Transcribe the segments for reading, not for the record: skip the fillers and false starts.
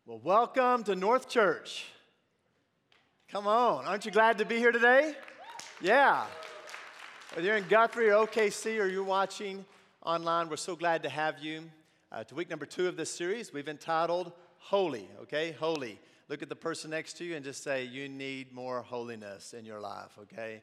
Well, welcome to North Church. Come on, aren't you glad to be here today? Yeah. Whether you're in Guthrie or OKC or you're watching online, we're so glad to have you. To week number 2 of this series, we've entitled Holy, okay? Holy. Look at the person next to you and just say, you need more holiness in your life, okay?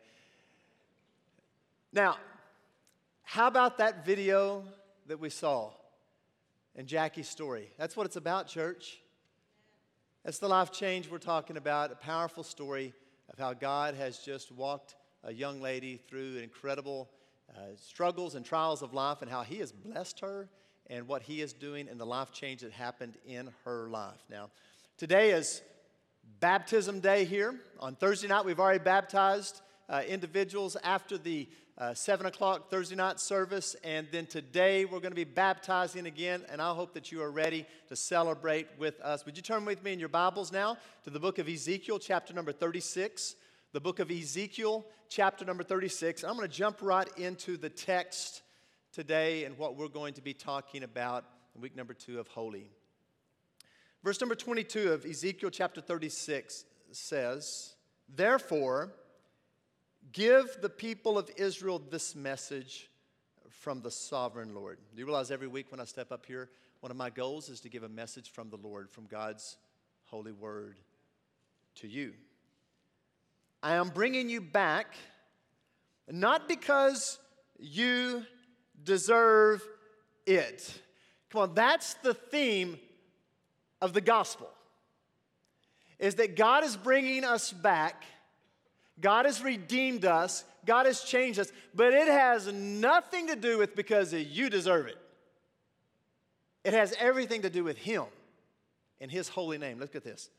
Now, how about that video that we saw in Jackie's story? That's what it's about, church. That's the life change we're talking about, a powerful story of how God has just walked a young lady through incredible struggles and trials of life and how He has blessed her and what He is doing in the life change that happened in her life. Now, today is baptism day here. On Thursday night, we've already baptized individuals after the 7 o'clock Thursday night service, and then today we're going to be baptizing again, and I hope that you are ready to celebrate with us. Would you turn with me in your Bibles now to the book of Ezekiel, chapter number 36, the book of Ezekiel, chapter number 36. I'm going to jump right into the text today and what we're going to be talking about in week number 2 of Holy. Verse number 22 of Ezekiel chapter 36 says, "Therefore, give the people of Israel this message from the sovereign Lord." Do you realize every week when I step up here, one of my goals is to give a message from the Lord, from God's holy word to you. I am bringing you back, not because you deserve it. Come on, that's the theme of the gospel, is that God is bringing us back. God has redeemed us. God has changed us. But it has nothing to do with because you deserve it. It has everything to do with Him and His holy name. Look at this.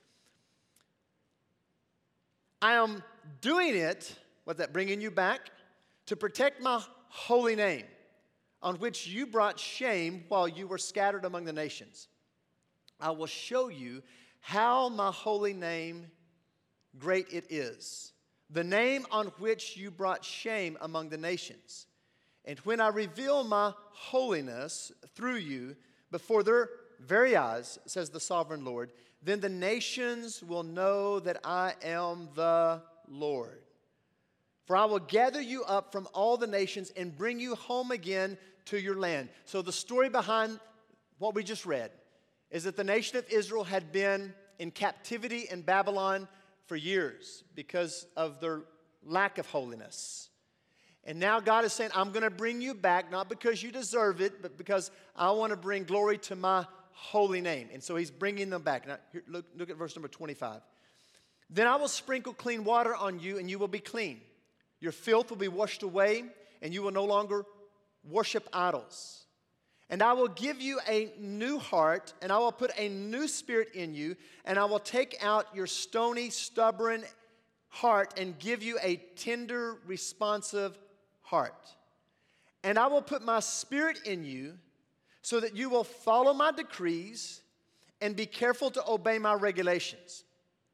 I am doing it, what's that, bringing you back, to protect my holy name, on which you brought shame while you were scattered among the nations. I will show you how my holy name great it is, the name on which you brought shame among the nations. And when I reveal my holiness through you before their very eyes, says the sovereign Lord, then the nations will know that I am the Lord. For I will gather you up from all the nations and bring you home again to your land. So the story behind what we just read is that the nation of Israel had been in captivity in Babylon for years because of their lack of holiness. And now God is saying, I'm going to bring you back, not because you deserve it, but because I want to bring glory to my holy name. And so He's bringing them back. Now, here, look at verse number 25. Then I will sprinkle clean water on you, and you will be clean. Your filth will be washed away, and you will no longer worship idols. And I will give you a new heart, and I will put a new spirit in you, and I will take out your stony, stubborn heart and give you a tender, responsive heart. And I will put my spirit in you so that you will follow my decrees and be careful to obey my regulations.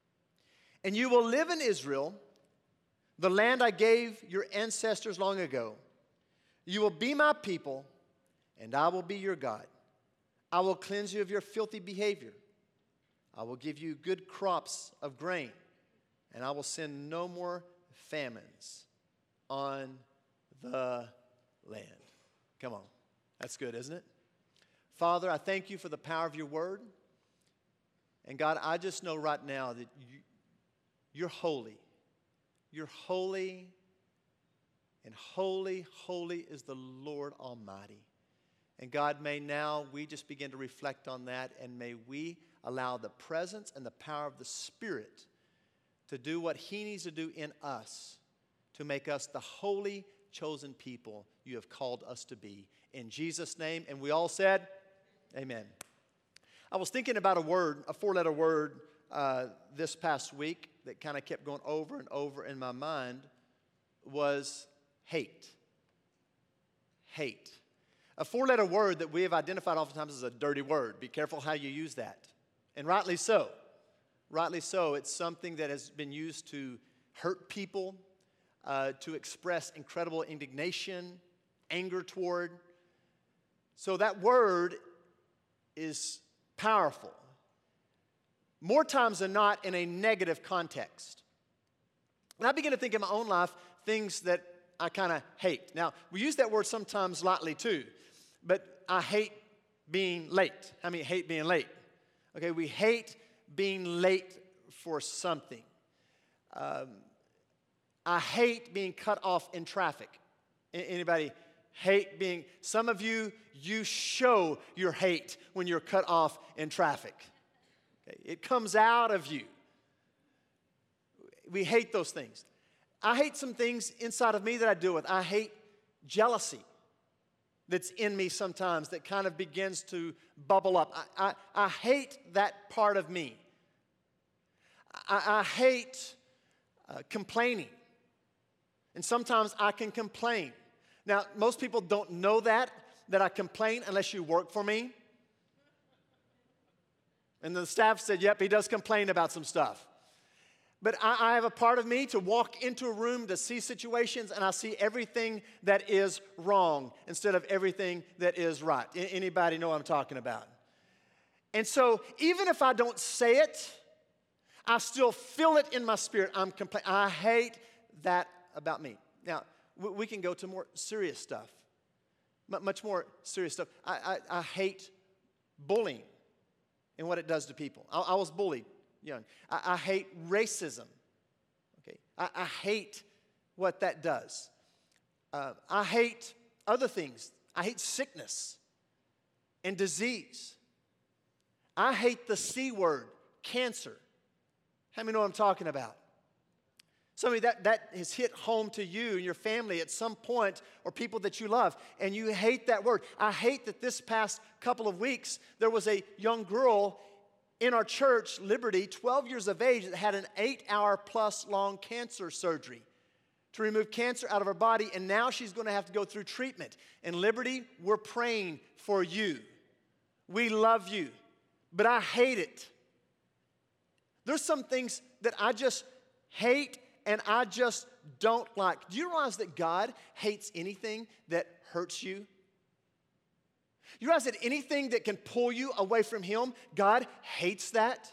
And you will live in Israel, the land I gave your ancestors long ago. You will be my people, and I will be your God. I will cleanse you of your filthy behavior. I will give you good crops of grain, and I will send no more famines on the land. Come on. That's good, isn't it? Father, I thank you for the power of your word. And God, I just know right now that you're holy. You're holy, and holy, holy is the Lord Almighty. And God, may now we just begin to reflect on that, and may we allow the presence and the power of the Spirit to do what He needs to do in us to make us the holy, chosen people you have called us to be. In Jesus' name, and we all said, amen. I was thinking about a word, a 4-letter word this past week that kind of kept going over and over in my mind was hate. Hate. A 4-letter word that we have identified oftentimes as a dirty word. Be careful how you use that. And rightly so. Rightly so. It's something that has been used to hurt people, to express incredible indignation, anger toward. So that word is powerful. more times than not in a negative context. And I begin to think in my own life things that I kind of hate. Now, we use that word sometimes lightly too, but I hate being late. How many hate being late? Okay, we hate being late for something. I hate being cut off in traffic. Anybody hate being, some of you show your hate when you're cut off in traffic. Okay, it comes out of you. We hate those things. I hate some things inside of me that I deal with. I hate jealousy that's in me sometimes that kind of begins to bubble up. I hate that part of me. I hate complaining. And sometimes I can complain. Now, most people don't know that I complain unless you work for me. And the staff said, yep, he does complain about some stuff. But I have a part of me to walk into a room to see situations, and I see everything that is wrong instead of everything that is right. Anybody know what I'm talking about? And so even if I don't say it, I still feel it in my spirit. I hate that about me. Now, we can go to more serious stuff, much more serious stuff. I hate bullying and what it does to people. I was bullied young. I hate racism. Okay, I hate what that does. I hate other things. I hate sickness and disease. I hate the C word, cancer. How many know what I'm talking about? Somebody that has hit home to you and your family at some point, or people that you love, and you hate that word. I hate that this past couple of weeks, there was a young girl in our church, Liberty, 12 years of age, that had an 8-hour plus long cancer surgery to remove cancer out of her body, and now she's going to have to go through treatment. And Liberty, we're praying for you. We love you, but I hate it. There's some things that I just hate and I just don't like. Do you realize that God hates anything that hurts you? You realize that anything that can pull you away from Him, God hates that?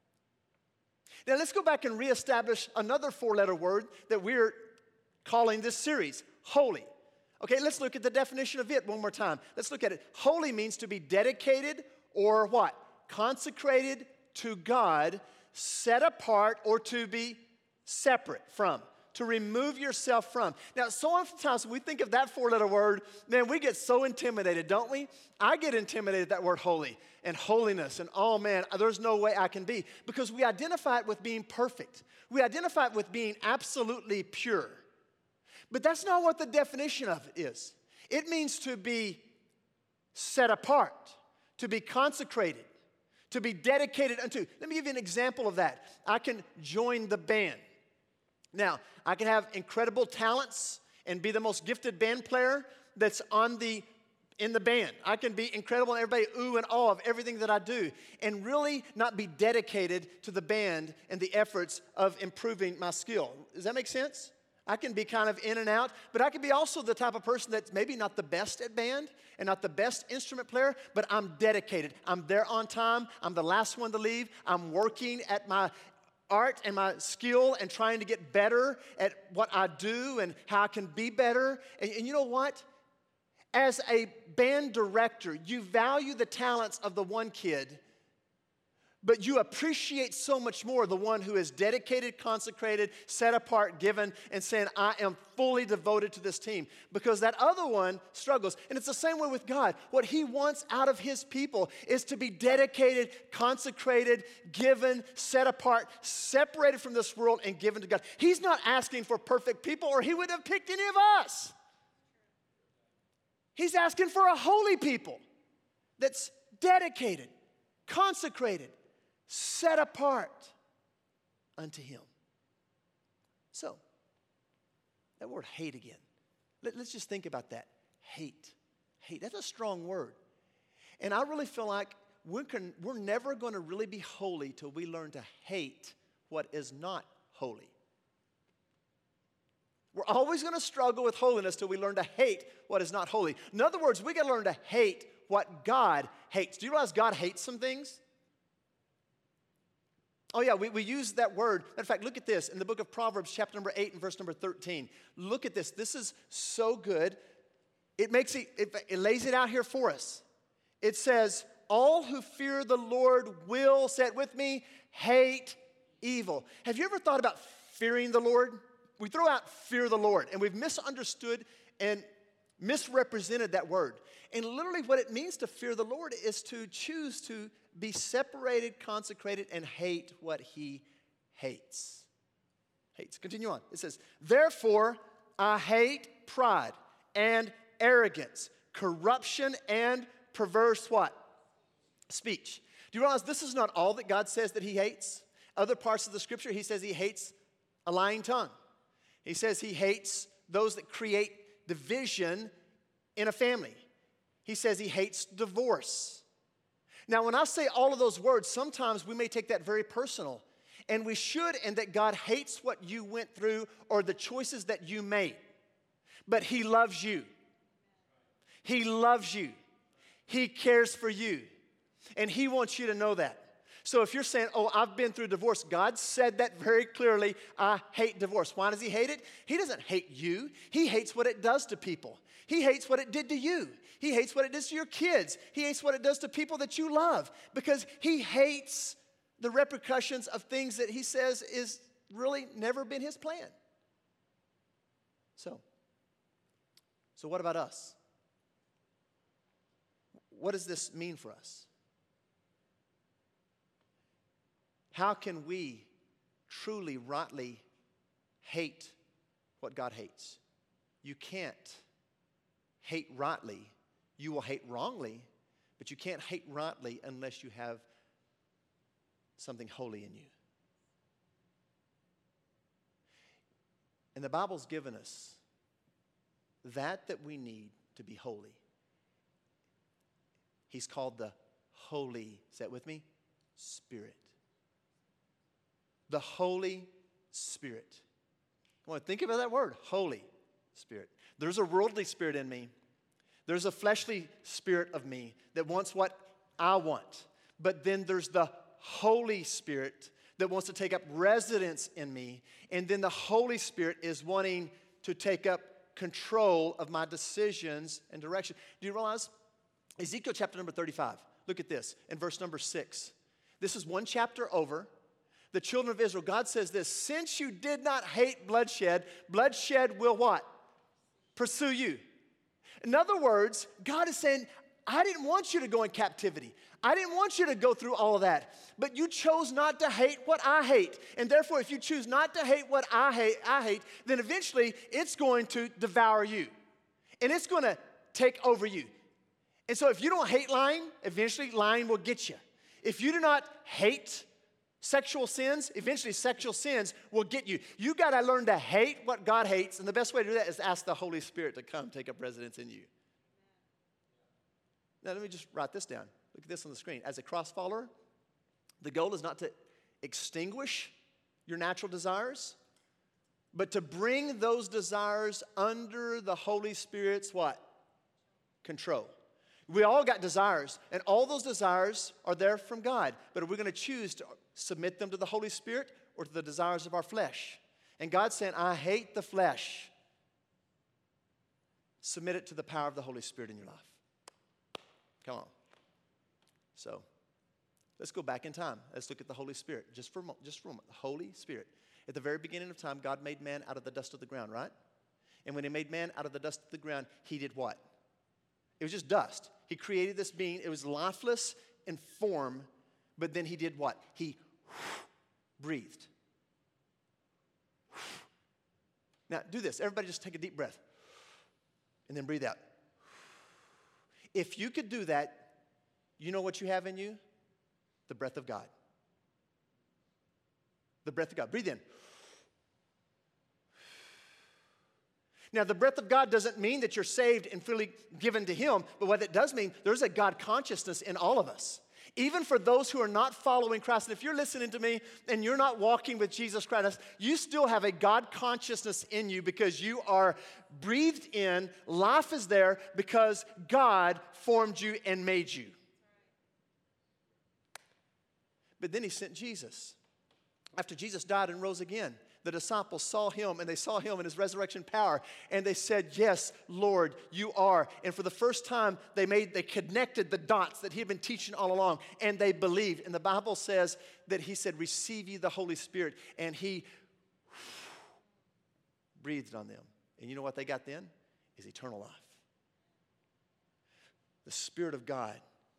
Now let's go back and reestablish another 4-letter word that we're calling this series, holy. Okay, let's look at the definition of it one more time. Let's look at it. Holy means to be dedicated or what? Consecrated to God, set apart, or to be separate from, to remove yourself from. Now, so oftentimes when we think of that 4-letter word, man, we get so intimidated, don't we? I get intimidated at that word holy and holiness, and oh man, there's no way I can be, because we identify it with being perfect. We identify it with being absolutely pure. But that's not what the definition of it is. It means to be set apart, to be consecrated, to be dedicated unto. Let me give you an example of that. I can join the band. Now, I can have incredible talents and be the most gifted band player that's in the band. I can be incredible and everybody ooh and awe of everything that I do, and really not be dedicated to the band and the efforts of improving my skill. Does that make sense? I can be kind of in and out, but I can be also the type of person that's maybe not the best at band and not the best instrument player, but I'm dedicated. I'm there on time. I'm the last one to leave. I'm working at my art and my skill and trying to get better at what I do and how I can be better. And you know what? As a band director, you value the talents of the one kid, but you appreciate so much more the one who is dedicated, consecrated, set apart, given, and saying, I am fully devoted to this team. Because that other one struggles. And it's the same way with God. What He wants out of His people is to be dedicated, consecrated, given, set apart, separated from this world, and given to God. He's not asking for perfect people, or He wouldn't have picked any of us. He's asking for a holy people that's dedicated, consecrated, set apart unto Him. So, that word hate again. Let's just think about that. Hate. Hate. That's a strong word. And I really feel like we're never going to really be holy till we learn to hate what is not holy. We're always going to struggle with holiness till we learn to hate what is not holy. In other words, we got to learn to hate what God hates. Do you realize God hates some things? Oh, yeah, we use that word. Matter of fact, look at this in the book of Proverbs, chapter number 8 and verse number 13. Look at this. This is so good. It lays it out here for us. It says, all who fear the Lord will, say it with me, hate evil. Have you ever thought about fearing the Lord? We throw out fear the Lord, and we've misunderstood and misrepresented that word. And literally what it means to fear the Lord is to choose to be separated, consecrated, and hate what he hates. Hates. Continue on. It says, therefore, I hate pride and arrogance, corruption, and perverse what? Speech. Do you realize this is not all that God says that he hates? Other parts of the scripture, he says he hates a lying tongue. He says he hates those that create division in a family. He says he hates divorce. Now, when I say all of those words, sometimes we may take that very personal. And we should, and that God hates what you went through or the choices that you made. But he loves you. He loves you. He cares for you. And he wants you to know that. So if you're saying, oh, I've been through divorce, God said that very clearly, I hate divorce. Why does he hate it? He doesn't hate you. He hates what it does to people. He hates what it did to you. He hates what it does to your kids. He hates what it does to people that you love because he hates the repercussions of things that he says is really never been his plan. So what about us? What does this mean for us? How can we truly, rightly hate what God hates? You can't hate rightly. You will hate wrongly, but you can't hate rightly unless you have something holy in you. And the Bible's given us that we need to be holy. He's called the Holy, say it with me, Spirit. The Holy Spirit. Come on, think about that word, Holy Spirit. There's a worldly spirit in me. There's a fleshly spirit of me that wants what I want. But then there's the Holy Spirit that wants to take up residence in me. And then the Holy Spirit is wanting to take up control of my decisions and direction. Do you realize? Ezekiel chapter number 35. Look at this in verse number 6. This is one chapter over. The children of Israel, God says this, since you did not hate bloodshed, bloodshed will what? Pursue you. In other words, God is saying, I didn't want you to go in captivity. I didn't want you to go through all of that. But you chose not to hate what I hate. And therefore, if you choose not to hate what I hate, then eventually it's going to devour you. And it's going to take over you. And so if you don't hate lying, eventually lying will get you. If you do not hate sexual sins, eventually sexual sins will get you. You got to learn to hate what God hates, and the best way to do that is ask the Holy Spirit to come take up residence in you. Now, let me just write this down. Look at this on the screen. As a cross follower, the goal is not to extinguish your natural desires, but to bring those desires under the Holy Spirit's what? Control. We all got desires, and all those desires are there from God. But are we going to choose to submit them to the Holy Spirit or to the desires of our flesh? And God's saying, I hate the flesh. Submit it to the power of the Holy Spirit in your life. Come on. So, let's go back in time. Let's look at the Holy Spirit just for a moment. The Holy Spirit. At the very beginning of time, God made man out of the dust of the ground, right? And when he made man out of the dust of the ground, he did what? It was just dust. He created this being. It was lifeless in form, but then he did what? He breathed. Now, do this. Everybody just take a deep breath and then breathe out. If you could do that, you know what you have in you? The breath of God. The breath of God. Breathe in. Now, the breath of God doesn't mean that you're saved and freely given to Him, but what it does mean, there's a God consciousness in all of us. Even for those who are not following Christ, and if you're listening to me and you're not walking with Jesus Christ, you still have a God consciousness in you because you are breathed in. Life is there because God formed you and made you. But then He sent Jesus. after Jesus died and rose again, the disciples saw him, and they saw him in his resurrection power, and they said, yes, Lord, you are. And for the first time, they connected the dots that he had been teaching all along, and they believed. And the Bible says that he said, receive ye the Holy Spirit, and he breathed on them. And you know what they got then? Is eternal life. The Spirit of God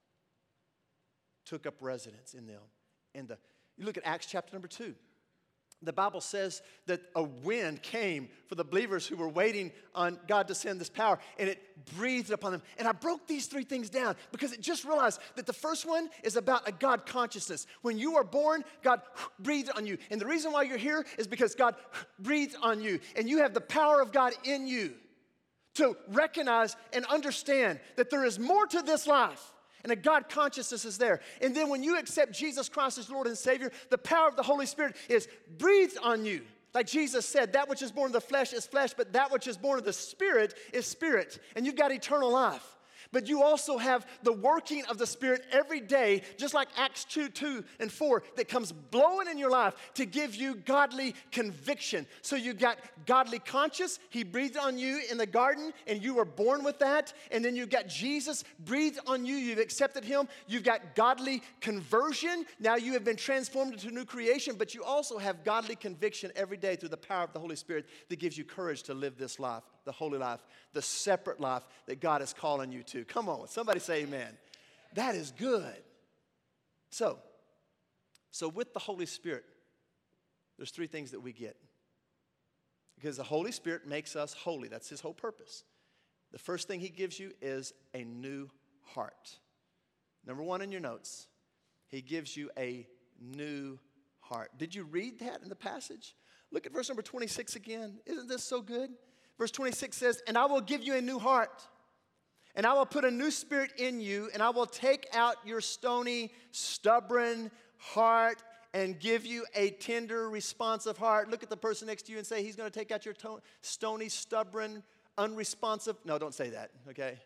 took up residence in them. And you look at Acts chapter number 2. The Bible says that a wind came for the believers who were waiting on God to send this power, and it breathed upon them. And I broke these 3 things down because it just realized that the first one is about a God consciousness. When you are born, God breathed on you. And the reason why you're here is because God breathed on you, and you have the power of God in you to recognize and understand that there is more to this life. And a God consciousness is there. And then when you accept Jesus Christ as Lord and Savior, the power of the Holy Spirit is breathed on you. Like Jesus said, that which is born of the flesh is flesh, but that which is born of the Spirit is spirit. And you've got eternal life. But you also have the working of the Spirit every day, just like Acts 2 and 4, that comes blowing in your life to give you godly conviction. So you got godly conscience. He breathed on you in the garden, and you were born with that. And then you got Jesus breathed on you. You've accepted him. You've got godly conversion. Now you have been transformed into a new creation, but you also have godly conviction every day through the power of the Holy Spirit that gives you courage to live this life, the holy life, the separate life that God is calling you to. Come on, somebody say amen. That is good. So with the Holy Spirit, there's 3 things that we get. Because the Holy Spirit makes us holy. That's his whole purpose. The first thing he gives you is a new heart. Number 1 in your notes, he gives you a new heart. Did you read that in the passage? Look at verse number 26 again. Isn't this so good? Verse 26 says, and I will give you a new heart, and I will put a new spirit in you, and I will take out your stony, stubborn heart and give you a tender, responsive heart. Look at the person next to you and say, he's going to take out your stony, stubborn, unresponsive. No, don't say that, okay?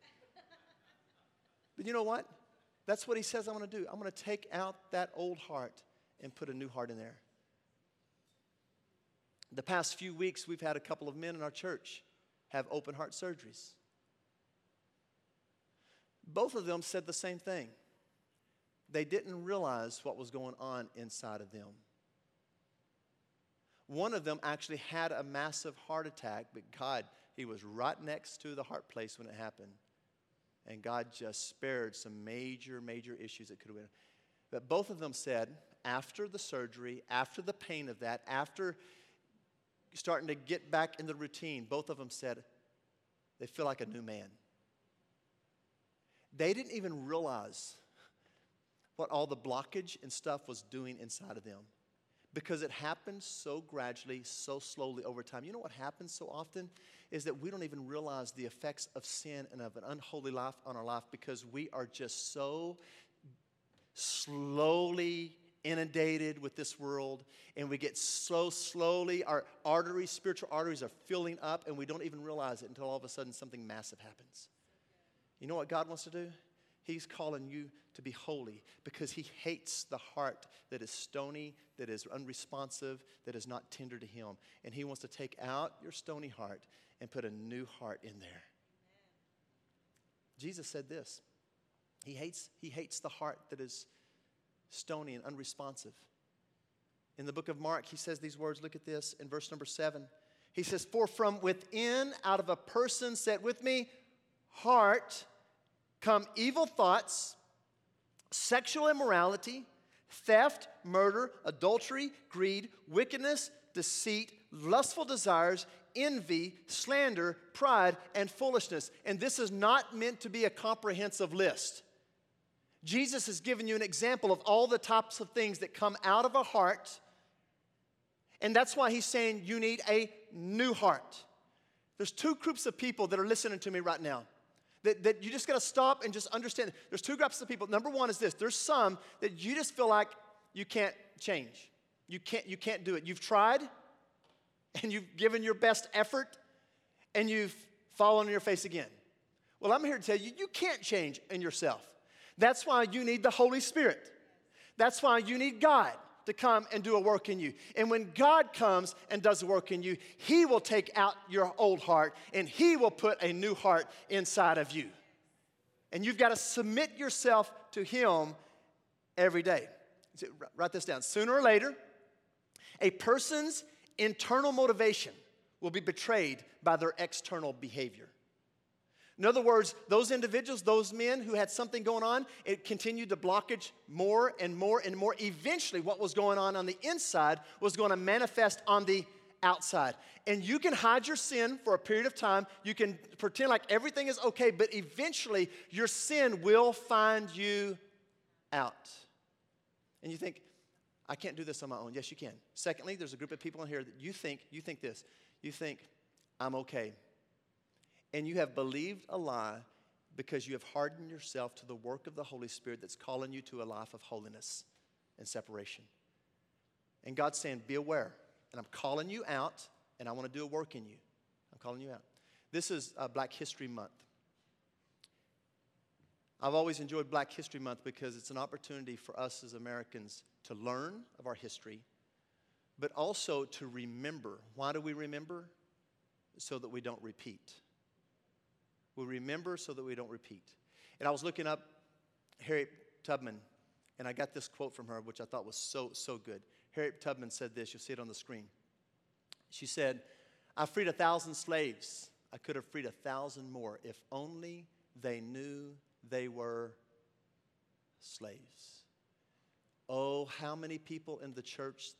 But you know what? That's what he says I'm going to do. I'm going to take out that old heart and put a new heart in there. The past few weeks, we've had a couple of men in our church have open heart surgeries. Both of them said the same thing. They didn't realize what was going on inside of them. One of them actually had a massive heart attack, but God, he was right next to the heart place when it happened. And God just spared some major, major issues that could have been. But both of them said, after the surgery, after the pain of that, after starting to get back in the routine, both of them said they feel like a new man. They didn't even realize what all the blockage and stuff was doing inside of them because it happened so gradually, so slowly over time. You know what happens so often is that we don't even realize the effects of sin and of an unholy life on our life because we are just so slowly inundated with this world, and we get so slowly, our arteries, spiritual arteries are filling up, and we don't even realize it until all of a sudden something massive happens. You know what God wants to do? He's calling you to be holy because he hates the heart that is stony, that is unresponsive, that is not tender to him. And he wants to take out your stony heart and put a new heart in there. Jesus said this. He hates the heart that is stony and unresponsive. In the book of Mark, he says these words. Look at this in verse number 7. He says, for from within, out of a person, say it with me, heart, come evil thoughts, sexual immorality, theft, murder, adultery, greed, wickedness, deceit, lustful desires, envy, slander, pride, and foolishness. And this is not meant to be a comprehensive list. Jesus has given you an example of all the types of things that come out of a heart. And that's why he's saying you need a new heart. There's 2 groups of people that are listening to me right now. That you just got to stop and just understand. There's 2 groups of people. Number 1 is this. There's some that you just feel like you can't change. You can't do it. You've tried, and you've given your best effort, and you've fallen on your face again. Well, I'm here to tell you, you can't change in yourself. That's why you need the Holy Spirit. That's why you need God. to come and do a work in you. And when God comes and does a work in you, He will take out your old heart and He will put a new heart inside of you. And you've got to submit yourself to Him every day. Write this down. Sooner or later, a person's internal motivation will be betrayed by their external behavior. In other words, those individuals, those men who had something going on, it continued to blockage more and more and more. Eventually, what was going on the inside was going to manifest on the outside. And you can hide your sin for a period of time. You can pretend like everything is okay, but eventually your sin will find you out. And you think, I can't do this on my own. Yes, you can. Secondly, there's a group of people in here that you think this. You think, I'm okay. And you have believed a lie because you have hardened yourself to the work of the Holy Spirit that's calling you to a life of holiness and separation. And God's saying, be aware. And I'm calling you out, and I want to do a work in you. I'm calling you out. This is Black History Month. I've always enjoyed Black History Month because it's an opportunity for us as Americans to learn of our history, but also to remember. Why do we remember? So that we don't repeat. We remember so that we don't repeat. And I was looking up Harriet Tubman, and I got this quote from her, which I thought was so good. Harriet Tubman said this. You'll see it on the screen. She said, I freed 1,000 slaves. I could have freed 1,000 more if only they knew they were slaves. Oh, how many people in the church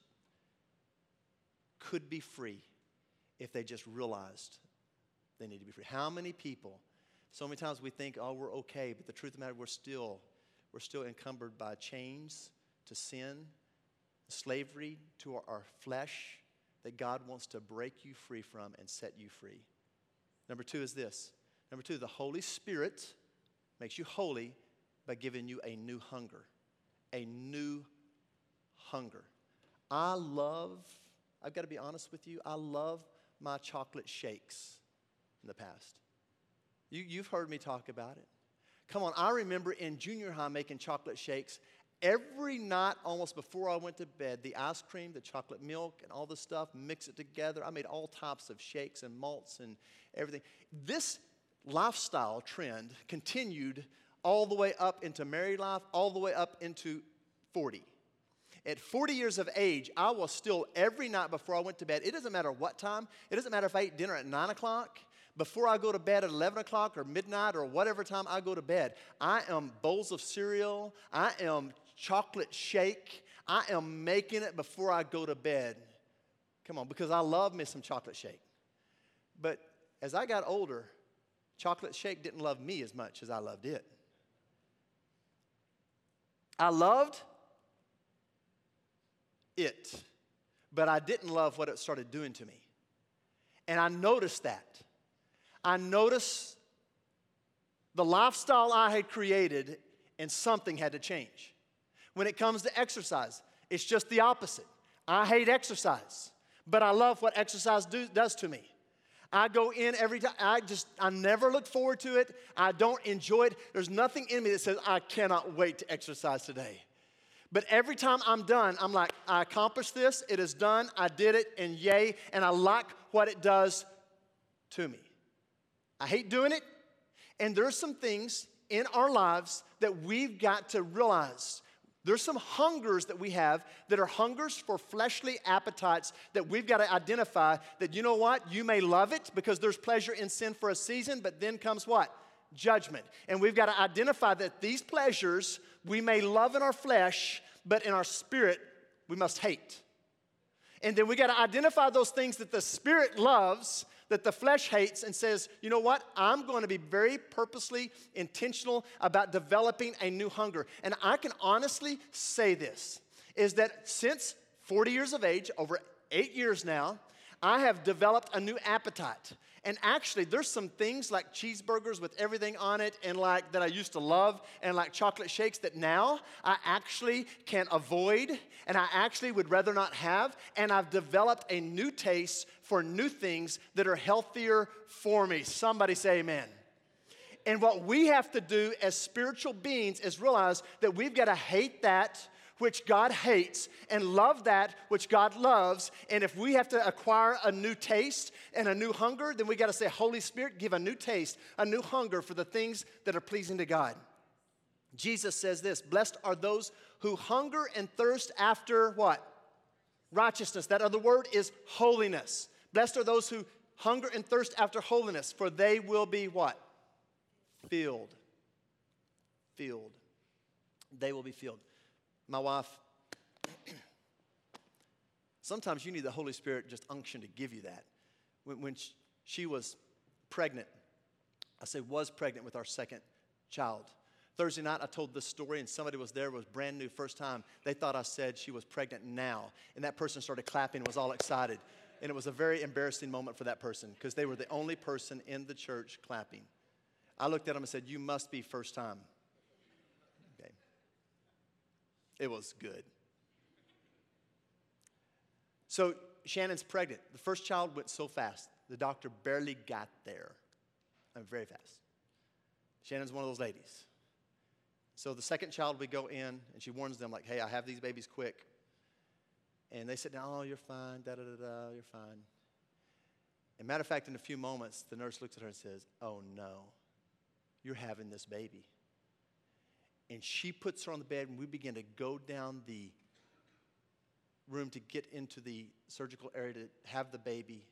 could be free if they just realized they need to be free? How many people? So many times we think, oh, we're okay, but the truth of the matter, we're still encumbered by chains to sin, slavery to our flesh that God wants to break you free from and set you free. Number two is this. Number two, the Holy Spirit makes you holy by giving you a new hunger. A new hunger. I've got to be honest with you, I love my chocolate shakes in the past. You've heard me talk about it. Come on, I remember in junior high making chocolate shakes. Every night, almost before I went to bed, the ice cream, the chocolate milk, and all the stuff, mix it together. I made all types of shakes and malts and everything. This lifestyle trend continued all the way up into married life, all the way up into 40. At 40 years of age, I was still every night before I went to bed. It doesn't matter what time. It doesn't matter if I ate dinner at 9 o'clock. Before I go to bed at 11 o'clock or midnight or whatever time I go to bed, I am bowls of cereal. I am chocolate shake. I am making it before I go to bed. Come on, because I love me some chocolate shake. But as I got older, chocolate shake didn't love me as much as I loved it. I loved it, but I didn't love what it started doing to me. And I noticed that. I noticed the lifestyle I had created, and something had to change. When it comes to exercise, it's just the opposite. I hate exercise, but I love what exercise does to me. I go in every time. I never look forward to it. I don't enjoy it. There's nothing in me that says, I cannot wait to exercise today. But every time I'm done, I'm like, I accomplished this. It is done. I did it, and yay. And I like what it does to me. I hate doing it. And there's some things in our lives that we've got to realize. There's some hungers that we have that are hungers for fleshly appetites that we've got to identify that, you know what? You may love it because there's pleasure in sin for a season, but then comes what? Judgment. And we've got to identify that these pleasures we may love in our flesh, but in our spirit we must hate. And then we got to identify those things that the spirit loves, that the flesh hates, and says, you know what? I'm going to be very purposely intentional about developing a new hunger. And I can honestly say this, is that since 40 years of age, over 8 years now, I have developed a new appetite. And actually, there's some things like cheeseburgers with everything on it and like that I used to love and like chocolate shakes that now I actually can avoid and I actually would rather not have. And I've developed a new taste for new things that are healthier for me. Somebody say amen. And what we have to do as spiritual beings is realize that we've got to hate that which God hates and love that which God loves. And if we have to acquire a new taste and a new hunger, then we got to say, Holy Spirit, give a new taste, a new hunger for the things that are pleasing to God. Jesus says this, blessed are those who hunger and thirst after what? Righteousness. That other word is holiness. Blessed are those who hunger and thirst after holiness, for they will be what? Filled. Filled. They will be filled. My wife, sometimes you need the Holy Spirit just unction to give you that. When she was pregnant, I say was pregnant with our second child. Thursday night, I told this story, and somebody was there, was brand new, first time. They thought I said she was pregnant now. And that person started clapping and was all excited. And it was a very embarrassing moment for that person because they were the only person in the church clapping. I looked at them and said, you must be first time. Okay. It was good. So Shannon's pregnant. The first child went so fast. The doctor barely got there. Very fast. Shannon's one of those ladies. So the second child, we go in, and she warns them, like, hey, I have these babies quick. And they sit down, oh, you're fine, da-da-da-da, you're fine. And matter of fact, in a few moments, the nurse looks at her and says, oh, no, you're having this baby. And she puts her on the bed, and we begin to go down the room to get into the surgical area to have the baby.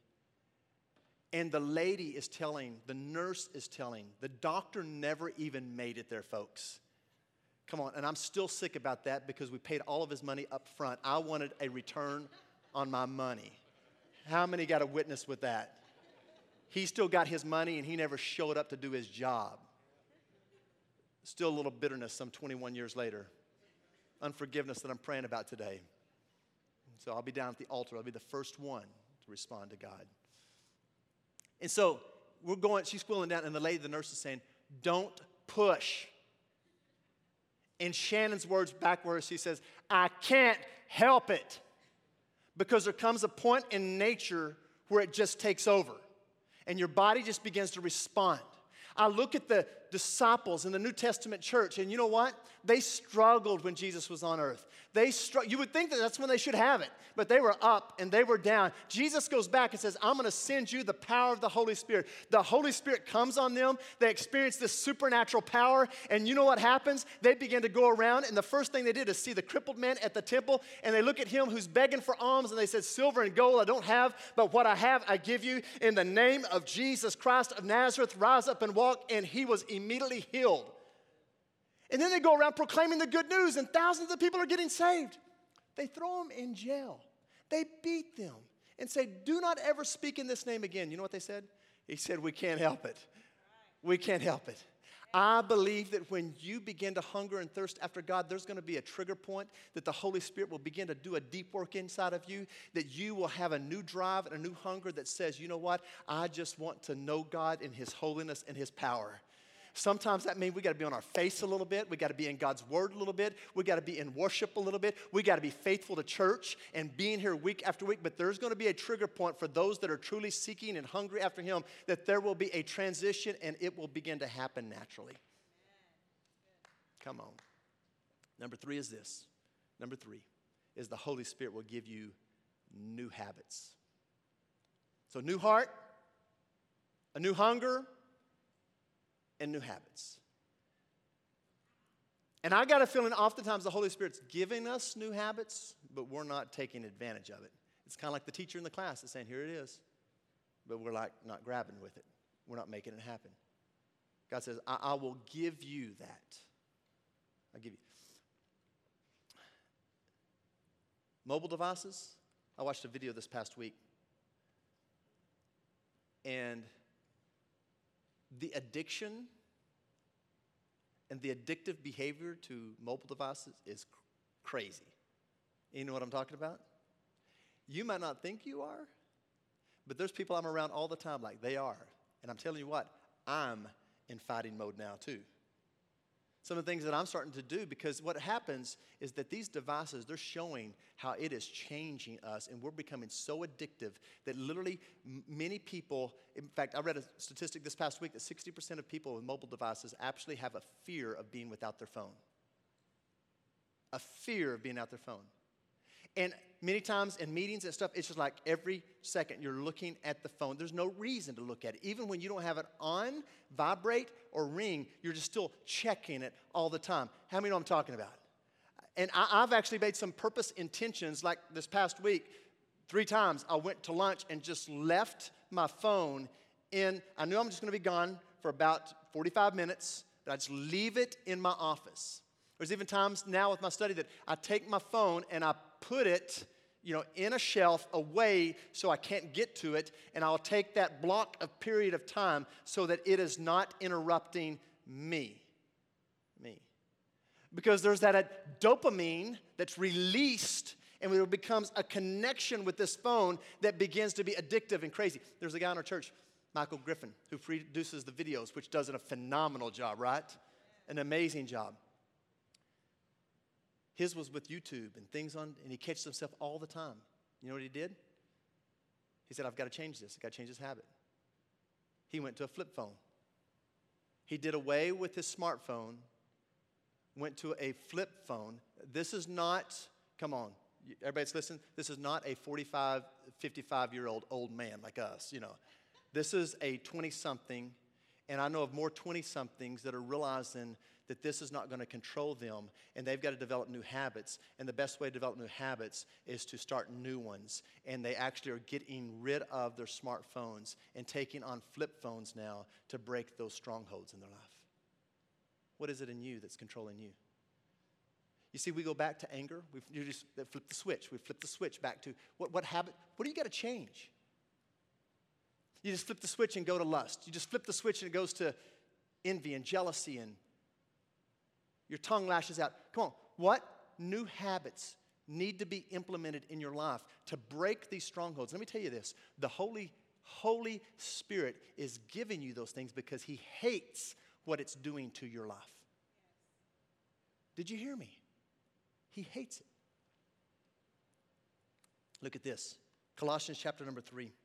And the lady is telling, the nurse is telling, the doctor never even made it there, folks. Come on, and I'm still sick about that because we paid all of his money up front. I wanted a return on my money. How many got a witness with that? He still got his money and he never showed up to do his job. Still a little bitterness some 21 years later. Unforgiveness that I'm praying about today. So I'll be down at the altar. I'll be the first one to respond to God. And so we're going, she's cooling down, and the nurse is saying, don't push. In Shannon's words back where she says, I can't help it. Because there comes a point in nature where it just takes over. And your body just begins to respond. I look at the disciples in the New Testament church, and you know what? They struggled when Jesus was on earth. You would think that that's when they should have it, but they were up and they were down. Jesus goes back and says, I'm going to send you the power of the Holy Spirit. The Holy Spirit comes on them. They experience this supernatural power, and you know what happens? They begin to go around, and the first thing they did is see the crippled man at the temple, and they look at him who's begging for alms, and they said, silver and gold I don't have, but what I have I give you. In the name of Jesus Christ of Nazareth, rise up and walk, and he was immediately healed. And then they go around proclaiming the good news, and thousands of people are getting saved. They throw them in jail. They beat them and say, do not ever speak in this name again. You know what they said? He said, we can't help it. We can't help it. I believe that when you begin to hunger and thirst after God, there's going to be a trigger point that the Holy Spirit will begin to do a deep work inside of you, that you will have a new drive and a new hunger that says, you know what? I just want to know God in his holiness and his power. Sometimes that means we got to be on our face a little bit. We got to be in God's word a little bit. We got to be in worship a little bit. We got to be faithful to church and being here week after week. But there's going to be a trigger point for those that are truly seeking and hungry after him, that there will be a transition and it will begin to happen naturally. Come on. Number 3 is this. Number 3 is the Holy Spirit will give you new habits. So new heart, a new hunger, and new habits. And I got a feeling oftentimes the Holy Spirit's giving us new habits, but we're not taking advantage of it. It's kind of like the teacher in the class that's saying, here it is, but we're like not grabbing with it. We're not making it happen. God says, I will give you that. I'll give you. Mobile devices. I watched a video this past week. And the addiction and the addictive behavior to mobile devices is crazy. You know what I'm talking about? You might not think you are, but there's people I'm around all the time like they are. And I'm telling you what, I'm in fighting mode now too. Some of the things that I'm starting to do, because what happens is that these devices, they're showing how it is changing us, and we're becoming so addictive that literally many people, in fact, I read a statistic this past week that 60% of people with mobile devices actually have a fear of being without their phone. a fear of being out their phone. And many times in meetings and stuff, it's just like every second you're looking at the phone. There's no reason to look at it. Even when you don't have it on, vibrate, or ring, you're just still checking it all the time. How many know what I'm talking about? And I've actually made some purpose intentions, like this past week, 3 times I went to lunch and just left my phone in. I knew I'm just going to be gone for about 45 minutes, but I just leave it in my office. There's even times now with my study that I take my phone and I put it, in a shelf away so I can't get to it, and I'll take that block of period of time so that it is not interrupting me. Because there's that dopamine that's released, and it becomes a connection with this phone that begins to be addictive and crazy. There's a guy in our church, Michael Griffin, who produces the videos, which does a phenomenal job, right? An amazing job. His was with YouTube and things and he catches himself all the time. You know what he did? He said, I've got to change this. I've got to change this habit. He went to a flip phone. He did away with his smartphone, went to a flip phone. This is not, come on, everybody's listening, this is not a 45, 55-year-old old man like us, This is a 20-something, and I know of more 20-somethings that are realizing that this is not going to control them, and they've got to develop new habits. And the best way to develop new habits is to start new ones. And they actually are getting rid of their smartphones and taking on flip phones now to break those strongholds in their life. What is it in you that's controlling you? You see, we go back to anger. You just flip the switch. We flip the switch back to what habit? What do you got to change? You just flip the switch and go to lust. You just flip the switch and it goes to envy and jealousy, and your tongue lashes out. Come on, what new habits need to be implemented in your life to break these strongholds? Let me tell you this. The Holy Spirit is giving you those things because He hates what it's doing to your life. Did you hear me? He hates it. Look at this. Colossians chapter number 3. It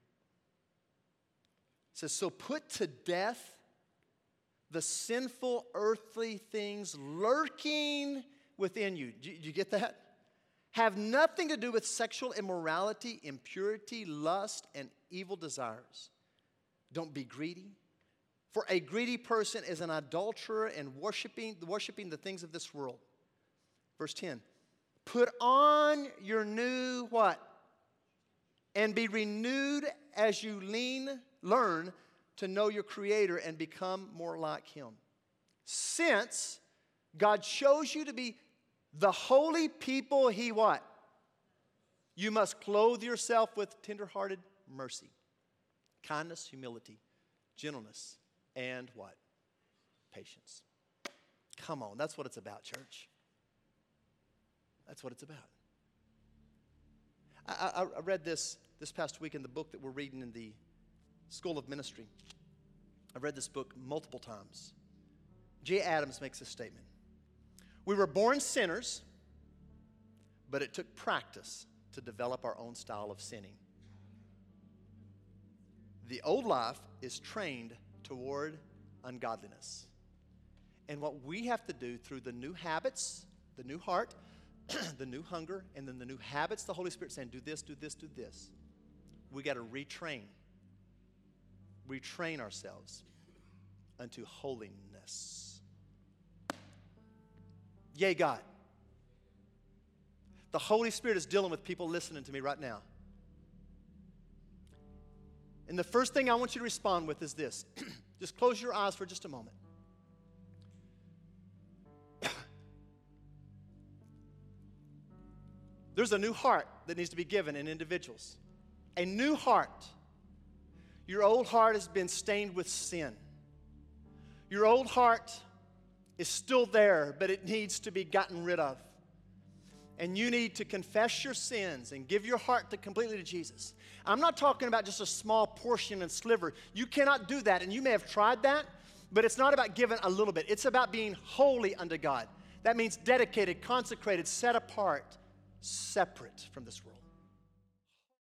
says, so put to death the sinful earthly things lurking within you. Do you get that? Have nothing to do with sexual immorality, impurity, lust, and evil desires. Don't be greedy. For a greedy person is an adulterer and worshiping the things of this world. Verse 10. Put on your new what? And be renewed as you learn to know your Creator and become more like Him. Since God chose you to be the holy people He what? You must clothe yourself with tender-hearted mercy, kindness, humility, gentleness, and what? Patience. Come on, that's what it's about, church. That's what it's about. I read this past week in the book that we're reading in the School of Ministry. I've read this book multiple times. J. Adams makes a statement. We were born sinners, but it took practice to develop our own style of sinning. The old life is trained toward ungodliness. And what we have to do through the new habits, the new heart, the new hunger, and then the new habits, the Holy Spirit saying, do this, do this, do this. We got to retrain ourselves unto holiness. Yea, God. The Holy Spirit is dealing with people listening to me right now. And the first thing I want you to respond with is this. Just close your eyes for just a moment. There's a new heart that needs to be given in individuals. A new heart. Your old heart has been stained with sin. Your old heart is still there, but it needs to be gotten rid of. And you need to confess your sins and give your heart completely to Jesus. I'm not talking about just a small portion and sliver. You cannot do that, and you may have tried that, but it's not about giving a little bit. It's about being holy unto God. That means dedicated, consecrated, set apart, separate from this world.